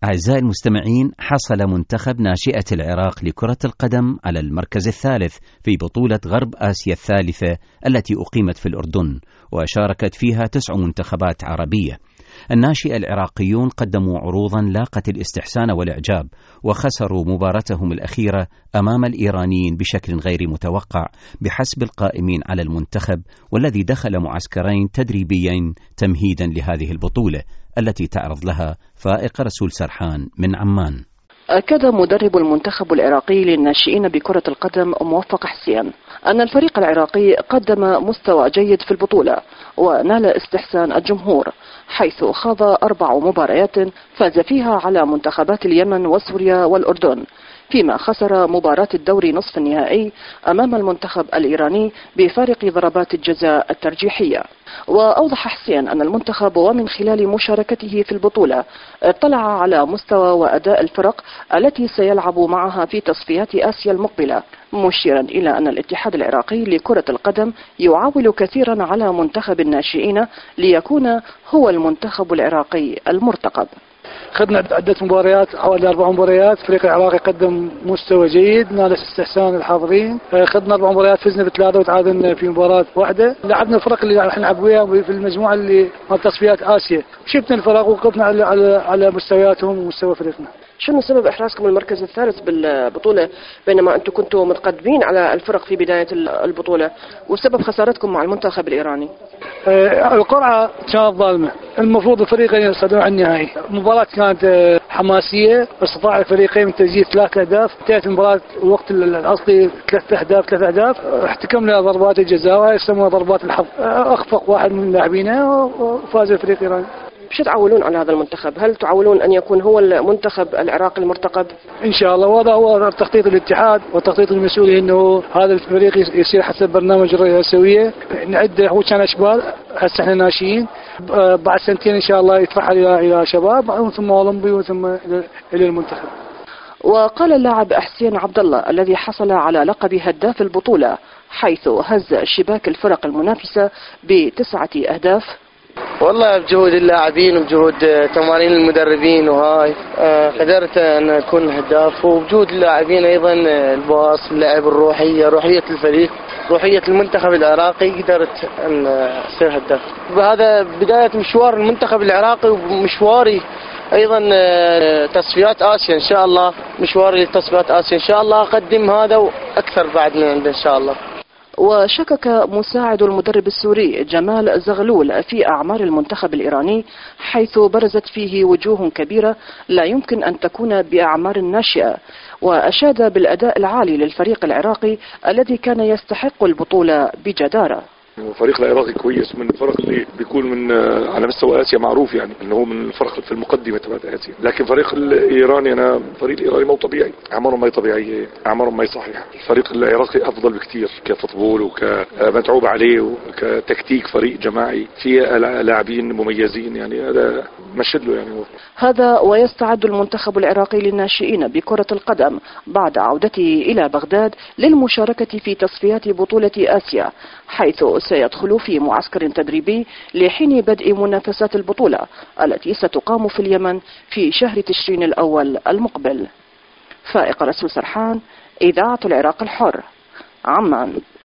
أعزائي المستمعين، حصل منتخب ناشئة العراق لكرة القدم على المركز الثالث في بطولة غرب آسيا الثالثة التي أقيمت في الأردن، وشاركت فيها 9 منتخبات عربية. الناشئة العراقيون قدموا عروضا لاقت الاستحسان والإعجاب، وخسروا مباراتهم الأخيرة أمام الإيرانيين بشكل غير متوقع بحسب القائمين على المنتخب، والذي دخل معسكرين تدريبيين تمهيدا لهذه البطولة التي تعرض لها فائق رسول سرحان من عمان. أكد مدرب المنتخب العراقي للناشئين بكرة القدم موفق حسين أن الفريق العراقي قدم مستوى جيد في البطولة ونال استحسان الجمهور، حيث خاض 4 مباريات فاز فيها على منتخبات اليمن وسوريا والأردن، فيما خسر مباراة الدوري نصف النهائي أمام المنتخب الإيراني بفارق ضربات الجزاء الترجيحية. وأوضح حسين أن المنتخب ومن خلال مشاركته في البطولة اطلع على مستوى وأداء الفرق التي سيلعب معها في تصفيات آسيا المقبلة، مشيرا إلى أن الاتحاد العراقي لكرة القدم يعول كثيرا على منتخب الناشئين ليكون هو المنتخب العراقي المرتقب. خدنا عدة مباريات، حوالي 4 مباريات. الفريق العراقي قدم مستوى جيد نال استحسان الحاضرين. خدنا 4 مباريات، فزنا ب3 وتعادلنا في مباراة واحدة. لعبنا الفرق اللي راح نلعب وياها في المجموعة اللي مال تصفيات آسيا، شفنا الفرق ووقفنا على مستوياتهم ومستوى فريقنا. شنو سبب إحرازكم المركز الثالث بالبطولة بينما أنتم كنتوا متقدمين على الفرق في بداية البطولة، وسبب خسارتكم مع المنتخب الإيراني؟ القرعة كانت ظالمة، المفروض الفريقين يصعدون على النهائي. المباراة كانت حماسية، استطاع الفريقين من تسجيل 3 أهداف. انتهت المباراة الوقت الأصلي 3 أهداف. احتكمنا ضربات الجزاء وهي يسموها ضربات الحظ. أخفق واحد من لاعبينا وفاز الفريق الإيراني. مش تعولون على هذا المنتخب؟ هل تعولون أن يكون هو المنتخب العراقي المرتقب؟ إن شاء الله، وهذا هو تخطيط الاتحاد وتخطيط المسؤولين، إنه هذا الفريق يصير حسب برنامج الرؤية السوية. نعد هو كان أشبال، هسه احنا ناشئين، بعد 2 سنين إن شاء الله يتفحل إلى شباب ثم أولمبي وثم إلى المنتخب. وقال اللاعب حسين عبد الله الذي حصل على لقب هداف البطولة، حيث هز شباك الفرق المنافسة ب9 أهداف. والله بجهود اللاعبين وبجهود تمارين المدربين وهاي قدرت أن أكون هداف، وبجهود اللاعبين أيضا الباص، اللعب، روحية الفريق، روحية المنتخب العراقي، قدرت أن أصير هداف. وهذا بداية مشوار المنتخب العراقي ومشواري أيضا تصفيات آسيا إن شاء الله. مشواري لتصفيات آسيا إن شاء الله أقدم هذا وأكثر بعد من عنده إن شاء الله. وشكك مساعد المدرب السوري جمال زغلول في أعمار المنتخب الإيراني، حيث برزت فيه وجوه كبيرة لا يمكن أن تكون بأعمار ناشئة، وأشاد بالأداء العالي للفريق العراقي الذي كان يستحق البطولة بجدارة. الفريق العراقي كويس، من الفرق اللي بيكون من على مستوى آسيا معروف، يعني انه هو من الفرق في المقدمة تبعت آسيا. لكن فريق الإيراني، انا فريق الإيراني مو طبيعي، اعمارهم ما هي طبيعية، اعمارهم ما هي صحيحة. الفريق العراقي افضل بكثير كفوتبول وكمتعوب عليه وكتكتيك، فريق جماعي فيه لاعبين مميزين، يعني هذا مشد له يعني. هذا ويستعد المنتخب العراقي للناشئين بكرة القدم بعد عودته إلى بغداد للمشاركة في تصفيات بطولة آسيا، حيث سيدخل في معسكر تدريبي لحين بدء منافسات البطولة التي ستقام في اليمن في شهر تشرين الأول المقبل. فائق رسول سرحان، إذاعة العراق الحر، عمان.